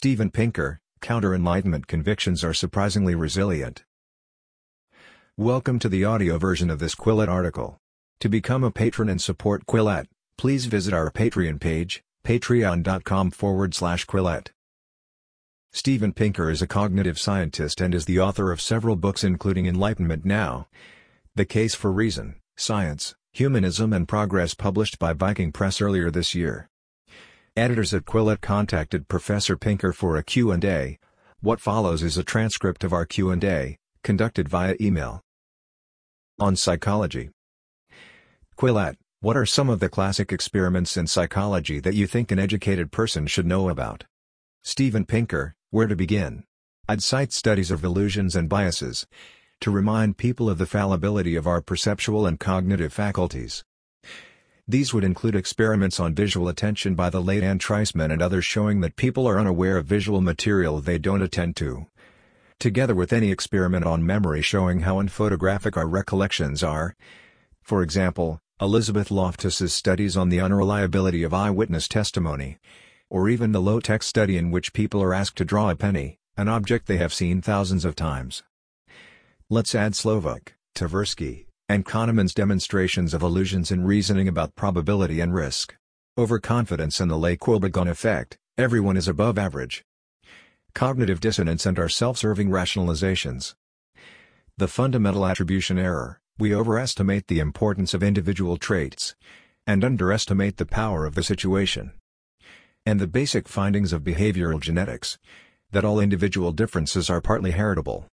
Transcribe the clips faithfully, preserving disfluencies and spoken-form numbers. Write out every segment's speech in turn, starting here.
Steven Pinker, Counter-Enlightenment convictions are surprisingly resilient. Welcome to the audio version of this Quillette article. To become a patron and support Quillette, please visit our Patreon page, patreon.com forward slash Quillette. Steven Pinker is a cognitive scientist and is the author of several books including Enlightenment Now, The Case for Reason, Science, Humanism and Progress, published by Viking Press earlier this year. Editors at Quillette contacted Professor Pinker for a Q and A. What follows is a transcript of our Q and A, conducted via email. On psychology. Quillette, what are some of the classic experiments in psychology that you think an educated person should know about? Steven Pinker, where to begin? I'd cite studies of illusions and biases, to remind people of the fallibility of our perceptual and cognitive faculties. These would include experiments on visual attention by the late Anne Treisman and others showing that people are unaware of visual material they don't attend to. Together with any experiment on memory showing how unphotographic our recollections are. For example, Elizabeth Loftus's studies on the unreliability of eyewitness testimony. Or even the low-tech study in which people are asked to draw a penny, an object they have seen thousands of times. Let's add Slovak, Tversky, and Kahneman's demonstrations of illusions in reasoning about probability and risk. Overconfidence and the Lake-Wobegon effect, everyone is above average. Cognitive dissonance and our self-serving rationalizations. The fundamental attribution error, we overestimate the importance of individual traits, and underestimate the power of the situation. And the basic findings of behavioral genetics, that all individual differences are partly heritable.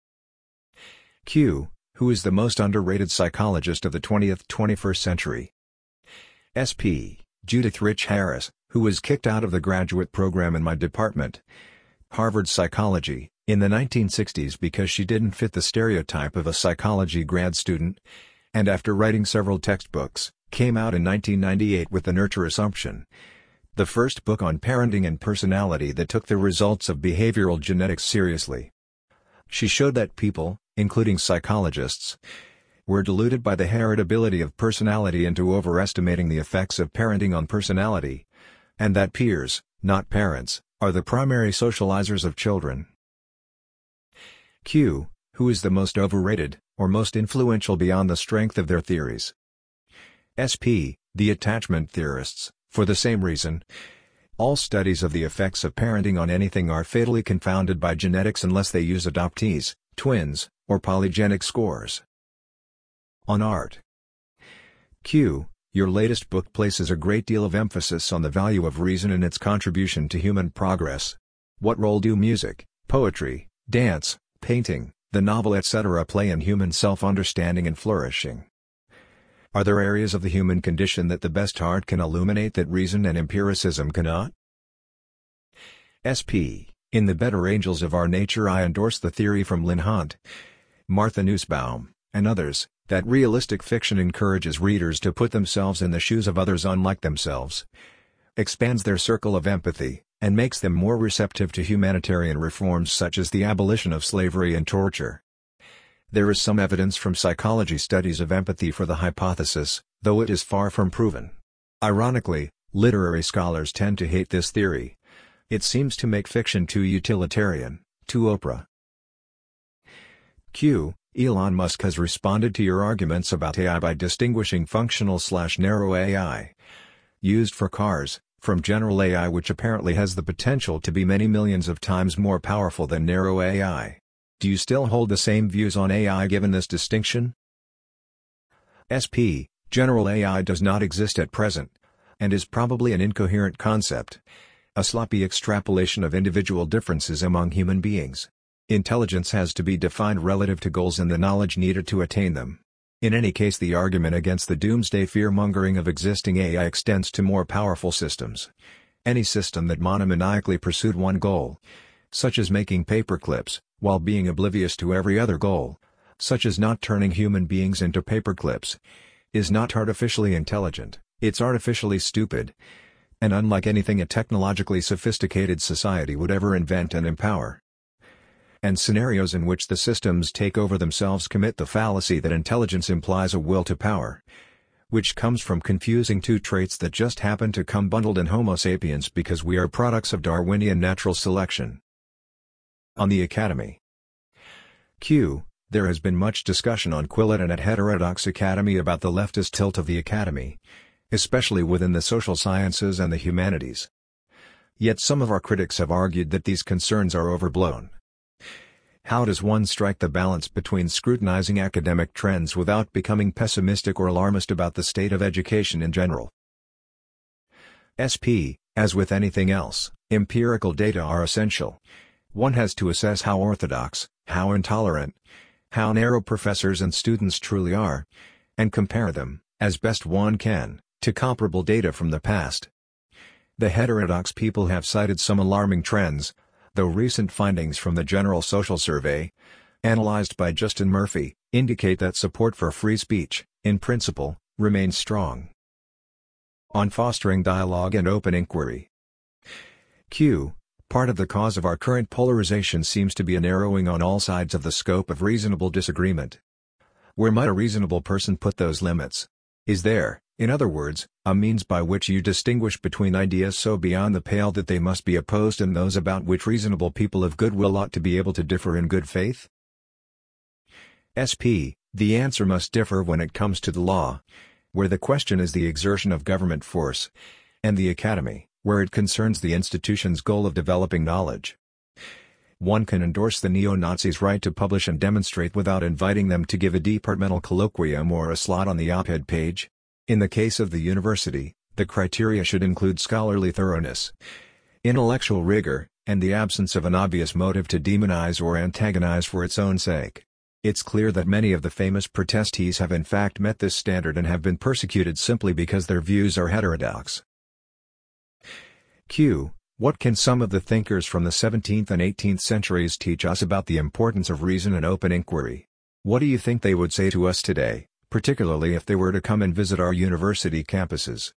Q. Who is the most underrated psychologist of the twentieth to twenty-first century? S P. Judith Rich Harris, who was kicked out of the graduate program in my department, Harvard Psychology, in the nineteen sixties because she didn't fit the stereotype of a psychology grad student, and after writing several textbooks, came out in nineteen ninety-eight with The Nurture Assumption, the first book on parenting and personality that took the results of behavioral genetics seriously. She showed that people, including psychologists, were deluded by the heritability of personality into overestimating the effects of parenting on personality, and that peers, not parents, are the primary socializers of children. Q. Who is the most overrated, or most influential beyond the strength of their theories? S P. The attachment theorists, for the same reason. All studies of the effects of parenting on anything are fatally confounded by genetics unless they use adoptees, twins, or polygenic scores. On art. Q. Your latest book places a great deal of emphasis on the value of reason and its contribution to human progress. What role do music, poetry, dance, painting, the novel et cetera play in human self-understanding and flourishing? Are there areas of the human condition that the best art can illuminate that reason and empiricism cannot? S P. In The Better Angels of Our Nature I endorse the theory from Lynn Hunt, Martha Nussbaum, and others, that realistic fiction encourages readers to put themselves in the shoes of others unlike themselves, expands their circle of empathy, and makes them more receptive to humanitarian reforms such as the abolition of slavery and torture. There is some evidence from psychology studies of empathy for the hypothesis, though it is far from proven. Ironically, literary scholars tend to hate this theory. It seems to make fiction too utilitarian, too Oprah. Q. Elon Musk has responded to your arguments about A I by distinguishing functional slash narrow A I, used for cars, from general A I, which apparently has the potential to be many millions of times more powerful than narrow A I. Do you still hold the same views on A I given this distinction? S P. General A I does not exist at present, and is probably an incoherent concept, a sloppy extrapolation of individual differences among human beings. Intelligence has to be defined relative to goals and the knowledge needed to attain them. In any case, the argument against the doomsday fear-mongering of existing A I extends to more powerful systems. Any system that monomaniacally pursued one goal, such as making paperclips, while being oblivious to every other goal, such as not turning human beings into paperclips, is not artificially intelligent, it's artificially stupid, and unlike anything a technologically sophisticated society would ever invent and empower. And scenarios in which the systems take over themselves commit the fallacy that intelligence implies a will to power, which comes from confusing two traits that just happen to come bundled in Homo sapiens because we are products of Darwinian natural selection. On the Academy. Q. There has been much discussion on Quillette and at Heterodox Academy about the leftist tilt of the Academy, especially within the social sciences and the humanities. Yet some of our critics have argued that these concerns are overblown. How does one strike the balance between scrutinizing academic trends without becoming pessimistic or alarmist about the state of education in general? S P. As with anything else, empirical data are essential. One has to assess how orthodox, how intolerant, how narrow professors and students truly are, and compare them, as best one can, to comparable data from the past. The heterodox people have cited some alarming trends, though recent findings from the General Social Survey, analyzed by Justin Murphy, indicate that support for free speech, in principle, remains strong. On fostering dialogue and open inquiry. Q. Part of the cause of our current polarization seems to be a narrowing on all sides of the scope of reasonable disagreement. Where might a reasonable person put those limits? Is there, in other words, a means by which you distinguish between ideas so beyond the pale that they must be opposed and those about which reasonable people of goodwill ought to be able to differ in good faith? S P. The answer must differ when it comes to the law, where the question is the exertion of government force, and the Academy, where it concerns the institution's goal of developing knowledge. One can endorse the neo-Nazis' right to publish and demonstrate without inviting them to give a departmental colloquium or a slot on the op-ed page. In the case of the university, the criteria should include scholarly thoroughness, intellectual rigor, and the absence of an obvious motive to demonize or antagonize for its own sake. It's clear that many of the famous protestees have in fact met this standard and have been persecuted simply because their views are heterodox. Q. What can some of the thinkers from the seventeenth and eighteenth centuries teach us about the importance of reason and open inquiry? What do you think they would say to us today, particularly if they were to come and visit our university campuses?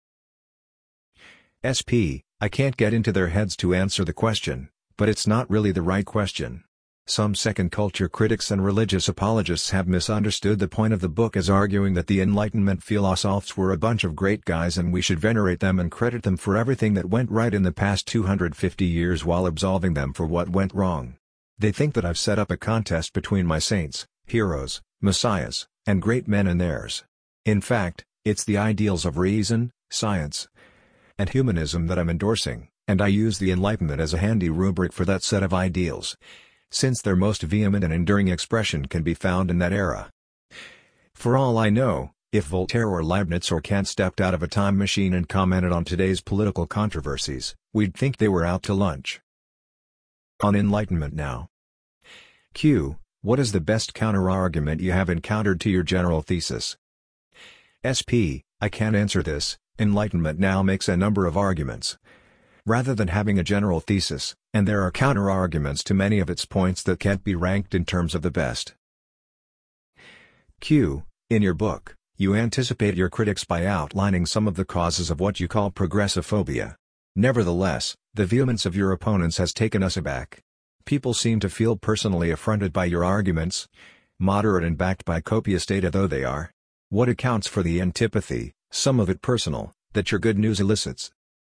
S P. I can't get into their heads to answer the question, but it's not really the right question. Some second culture critics and religious apologists have misunderstood the point of the book as arguing that the Enlightenment philosophers were a bunch of great guys and we should venerate them and credit them for everything that went right in the past two hundred fifty years while absolving them for what went wrong. They think that I've set up a contest between my saints, heroes, messiahs, and great men and theirs. In fact, it's the ideals of reason, science, and humanism that I'm endorsing, and I use the Enlightenment as a handy rubric for that set of ideals, since their most vehement and enduring expression can be found in that era. For all I know, if Voltaire or Leibniz or Kant stepped out of a time machine and commented on today's political controversies, we'd think they were out to lunch. On Enlightenment Now. Q. What is the best counter-argument you have encountered to your general thesis? S P. I can't answer this. Enlightenment Now makes a number of arguments, rather than having a general thesis, and there are counter-arguments to many of its points that can't be ranked in terms of the best. Q. In your book, you anticipate your critics by outlining some of the causes of what you call progressophobia. Nevertheless, the vehemence of your opponents has taken us aback. People seem to feel personally affronted by your arguments, moderate and backed by copious data though they are. What accounts for the antipathy, some of it personal, that your good news elicits?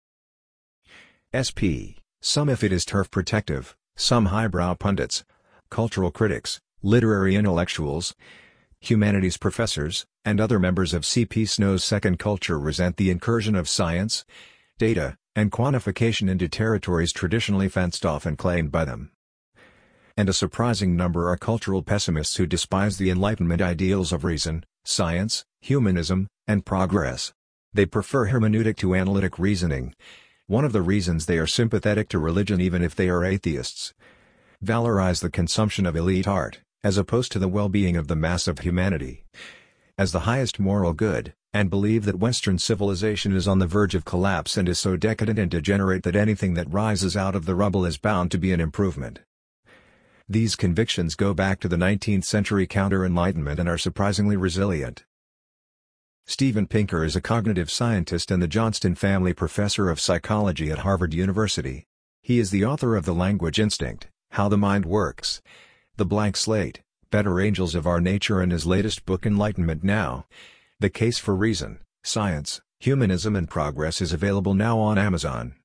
S P. Some if it is turf protective, some highbrow pundits, cultural critics, literary intellectuals, humanities professors, and other members of C P Snow's second culture resent the incursion of science, data, and quantification into territories traditionally fenced off and claimed by them. And a surprising number are cultural pessimists who despise the Enlightenment ideals of reason, science, humanism, and progress. They prefer hermeneutic to analytic reasoning. One of the reasons they are sympathetic to religion even if they are atheists. Valorize the consumption of elite art, as opposed to the well-being of the mass of humanity, as the highest moral good, and believe that Western civilization is on the verge of collapse and is so decadent and degenerate that anything that rises out of the rubble is bound to be an improvement. These convictions go back to the nineteenth century counter-enlightenment and are surprisingly resilient. Steven Pinker is a cognitive scientist and the Johnston Family Professor of Psychology at Harvard University. He is the author of The Language Instinct, How the Mind Works, The Blank Slate, Better Angels of Our Nature and his latest book Enlightenment Now, The Case for Reason, Science, Humanism and Progress is available now on Amazon.